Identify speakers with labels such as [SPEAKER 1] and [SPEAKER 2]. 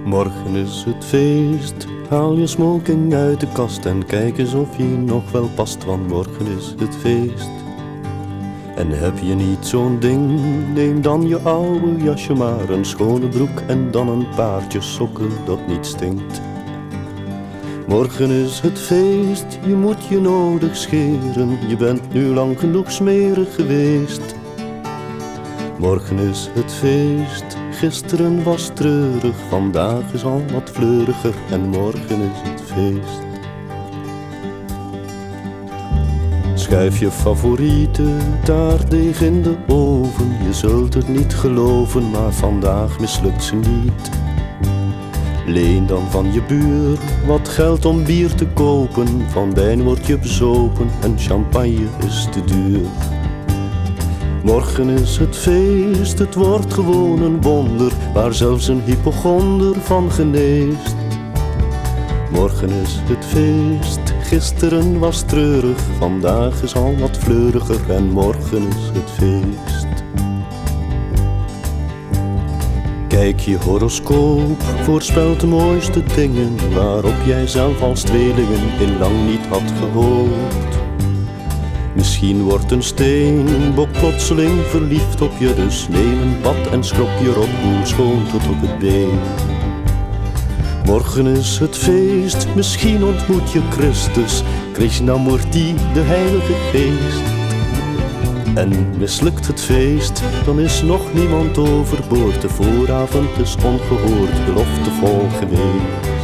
[SPEAKER 1] Morgen is het feest, haal je smoking uit de kast en kijk eens of je nog wel past, want morgen is het feest. En heb je niet zo'n ding, neem dan je oude jasje maar, een schone broek en dan een paartje sokken dat niet stinkt. Morgen is het feest, je moet je nodig scheren, je bent nu lang genoeg smerig geweest. Morgen is het feest, gisteren was treurig, vandaag is al wat fleuriger en morgen is het feest. Schuif je favoriete taartdeeg in de oven, je zult het niet geloven, maar vandaag mislukt ze niet. Leen dan van je buur wat geld om bier te kopen, van wijn word je bezopen en champagne is te duur. Morgen is het feest, het wordt gewoon een wonder, waar zelfs een hypochonder van geneest. Morgen is het feest, gisteren was treurig, vandaag is al wat fleuriger en morgen is het feest. Kijk je horoscoop, voorspelt de mooiste dingen, waarop jij zelf als tweelingen in lang niet had gehoopt. Misschien wordt een steenbok plotseling verliefd op je, dus neem een bad en schrop je rotboel schoon tot op het been. Morgen is het feest, misschien ontmoet je Christus, Krishnamurti, de heilige geest. En mislukt het feest, dan is nog niemand overboord, de vooravond is ongehoord, beloftevol geweest.